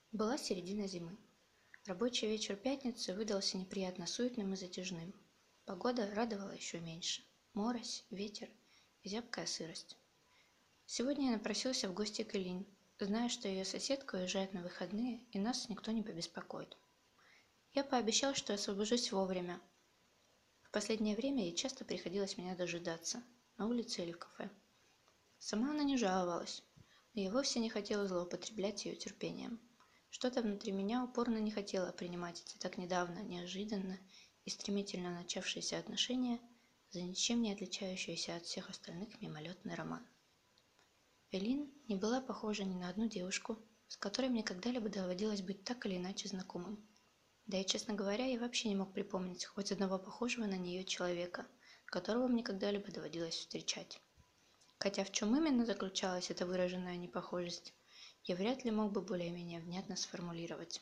Была середина зимы. Рабочий вечер пятницы выдался неприятно суетным и затяжным. Погода радовала еще меньше. Морось, ветер и зябкая сырость. Сегодня я напросился в гости к Элин, зная, что ее соседка уезжает на выходные и нас никто не побеспокоит. Я пообещал, что освобожусь вовремя. В последнее время ей часто приходилось меня дожидаться, на улице или в кафе. Сама она не жаловалась, но я вовсе не хотела злоупотреблять ее терпением. Что-то внутри меня упорно не хотело принимать эти так недавно, неожиданно и стремительно начавшиеся отношения за ничем не отличающийся от всех остальных мимолетный роман. Элин не была похожа ни на одну девушку, с которой мне когда-либо доводилось быть так или иначе знакомым. Да и, честно говоря, я вообще не мог припомнить хоть одного похожего на нее человека, которого мне когда-либо доводилось встречать. Хотя в чем именно заключалась эта выраженная непохожесть, я вряд ли мог бы более-менее внятно сформулировать.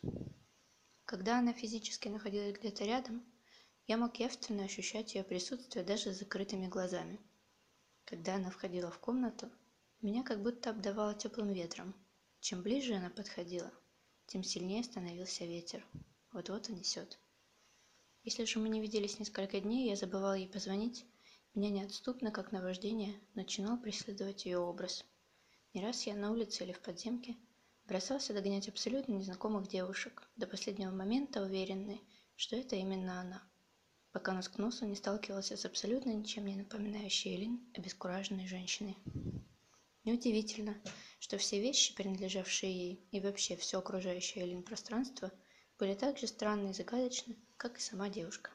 Когда она физически находилась где-то рядом, я мог явственно ощущать ее присутствие даже с закрытыми глазами. Когда она входила в комнату, меня как будто обдавало теплым ветром. Чем ближе она подходила, тем сильнее становился ветер. Вот-вот унесет. Если же мы не виделись несколько дней, я забывал ей позвонить, меня неотступно, как наваждение, начинал преследовать ее образ. Не раз я на улице или в подземке бросался догонять абсолютно незнакомых девушек, до последнего момента уверенный, что это именно она, пока нос к носу не сталкивался с абсолютно ничем не напоминающей Элин обескураженной женщиной. Неудивительно, что все вещи, принадлежавшие ей, и вообще все окружающее Элин пространство, были так же странны и загадочны, как и сама девушка.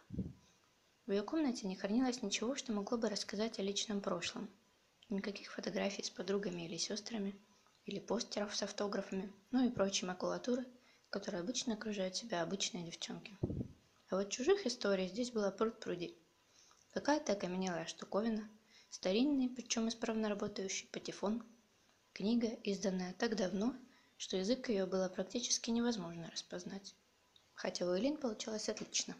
В ее комнате не хранилось ничего, что могло бы рассказать о личном прошлом. Никаких фотографий с подругами или сестрами, или постеров с автографами, ну и прочей макулатуры, которая обычно окружает себя обычные девчонки. А вот чужих историй здесь было пруд-пруди. Какая-то окаменелая штуковина, старинный, причем исправно работающий патефон, книга, изданная так давно, что язык ее было практически невозможно распознать. Хотя у Элин получалось отлично.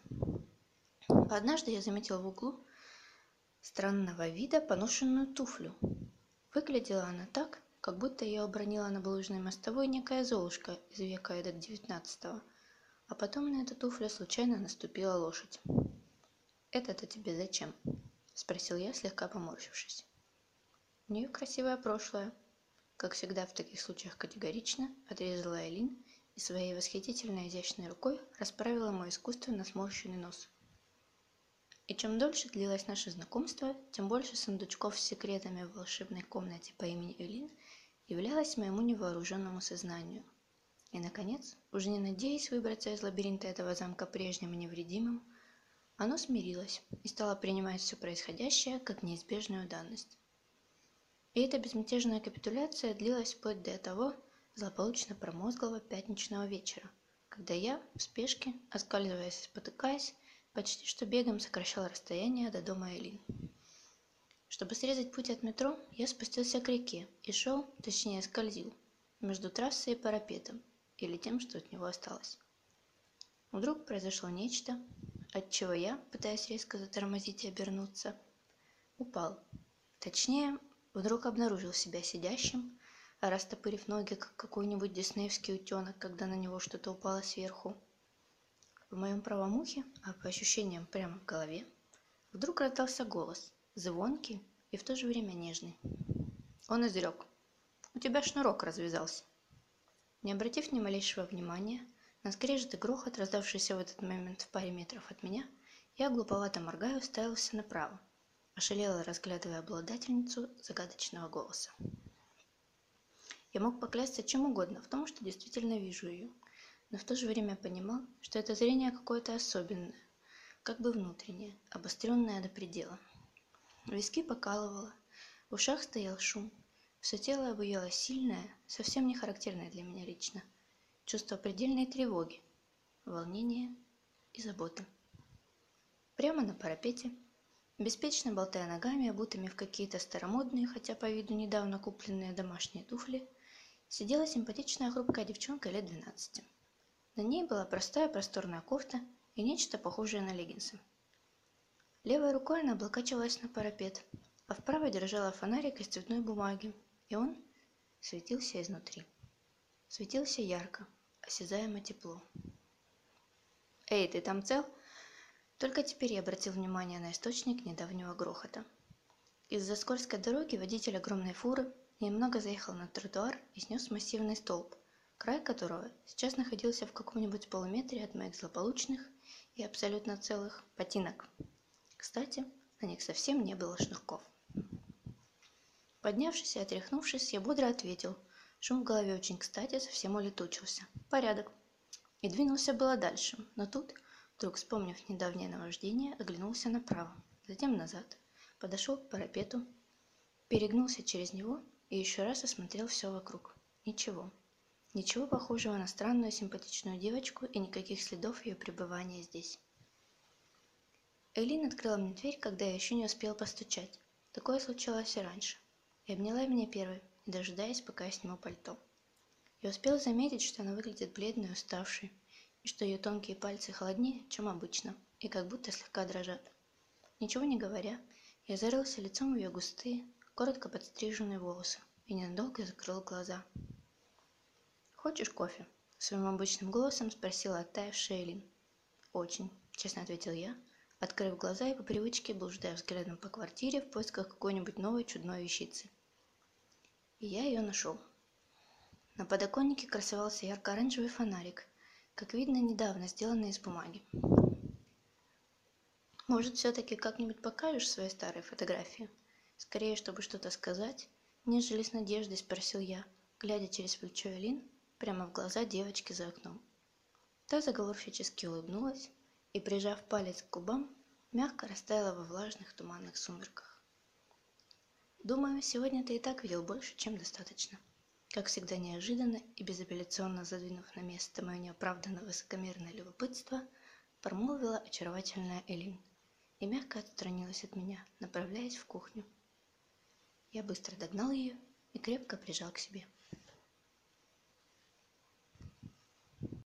Однажды я заметил в углу странного вида поношенную туфлю. Выглядела она так, как будто ее обронила на булыжной мостовой некая Золушка из века эдак 19-го, а потом на эту туфлю случайно наступила лошадь. «Это-то тебе зачем?» – спросил я, слегка поморщившись. «У нее красивое прошлое», – как всегда в таких случаях категорично отрезала Элин и своей восхитительно изящной рукой расправила мой искусственно сморщенный нос. И чем дольше длилось наше знакомство, тем больше сундучков с секретами в волшебной комнате по имени Элин являлось моему невооруженному сознанию. И, наконец, уже не надеясь выбраться из лабиринта этого замка прежним и невредимым, оно смирилось и стало принимать все происходящее как неизбежную данность. И эта безмятежная капитуляция длилась вплоть до того злополучно промозглого пятничного вечера, когда я, в спешке, оскальзываясь и спотыкаясь, почти что бегом сокращал расстояние до дома Элин. Чтобы срезать путь от метро, я спустился к реке и шел, точнее скользил, между трассой и парапетом, или тем, что от него осталось. Вдруг произошло нечто, отчего я, пытаясь резко затормозить и обернуться, упал. Точнее, вдруг обнаружил себя сидящим, растопырив ноги, как какой-нибудь диснеевский утенок, когда на него что-то упало сверху. В моем правом ухе, а по ощущениям прямо в голове, вдруг раздался голос, звонкий и в то же время нежный. Он изрек: «У тебя шнурок развязался». Не обратив ни малейшего внимания на скрежет и грохот, раздавшийся в этот момент в паре метров от меня, я глуповато моргая уставился направо, ошалело разглядывая обладательницу загадочного голоса. Я мог поклясться чем угодно в том, что действительно вижу ее, но в то же время понимал, что это зрение какое-то особенное, как бы внутреннее, обостренное до предела. Виски покалывало, в ушах стоял шум, все тело обуяло сильное, совсем не характерное для меня лично, чувство предельной тревоги, волнения и заботы. Прямо на парапете, беспечно болтая ногами, обутыми в какие-то старомодные, хотя по виду недавно купленные домашние туфли, сидела симпатичная хрупкая девчонка лет 12. На ней была простая просторная кофта и нечто похожее на леггинсы. Левой рукой она облокачивалась на парапет, а в правой держала фонарик из цветной бумаги, и он светился изнутри. Светился ярко, осязаемо тепло. «Эй, ты там цел?» Только теперь я обратил внимание на источник недавнего грохота. Из-за скользкой дороги водитель огромной фуры немного заехал на тротуар и снес массивный столб, край которого сейчас находился в каком-нибудь полуметре от моих злополучных и абсолютно целых ботинок. Кстати, на них совсем не было шнурков. Поднявшись и отряхнувшись, я бодро ответил. Шум в голове очень кстати совсем улетучился. Порядок. И двинулся было дальше, но тут, вдруг вспомнив недавнее наваждение, оглянулся направо, затем назад, подошел к парапету, перегнулся через него и еще раз осмотрел все вокруг. Ничего. Ничего похожего на странную симпатичную девочку и никаких следов ее пребывания здесь. Эйлин открыла мне дверь, когда я еще не успел постучать. Такое случалось и раньше. И обняла меня первой, не дожидаясь, пока я сниму пальто. Я успел заметить, что она выглядит бледной и уставшей, и что ее тонкие пальцы холоднее, чем обычно, и как будто слегка дрожат. Ничего не говоря, я зарылся лицом в ее густые, коротко подстриженные волосы и ненадолго закрыл глаза. «Хочешь кофе?» — своим обычным голосом спросила оттаившая Эйлин. «Очень», — честно ответил я, открыв глаза и по привычке блуждая взглядом по квартире в поисках какой-нибудь новой чудной вещицы. И я ее нашел. На подоконнике красовался ярко-оранжевый фонарик, как видно, недавно сделанный из бумаги. «Может, все-таки как-нибудь покажешь свои старые фотографии?» Скорее, чтобы что-то сказать, нежели с надеждой спросил я, глядя через плечо Элин прямо в глаза девочки за окном. Та заговорщически улыбнулась и, прижав палец к губам, мягко растаяла во влажных туманных сумерках. «Думаю, сегодня ты и так видел больше, чем достаточно». Как всегда неожиданно и безапелляционно задвинув на место мое неоправданно высокомерное любопытство, промолвила очаровательная Элин и мягко отстранилась от меня, направляясь в кухню. Я быстро догнал ее и крепко прижал к себе.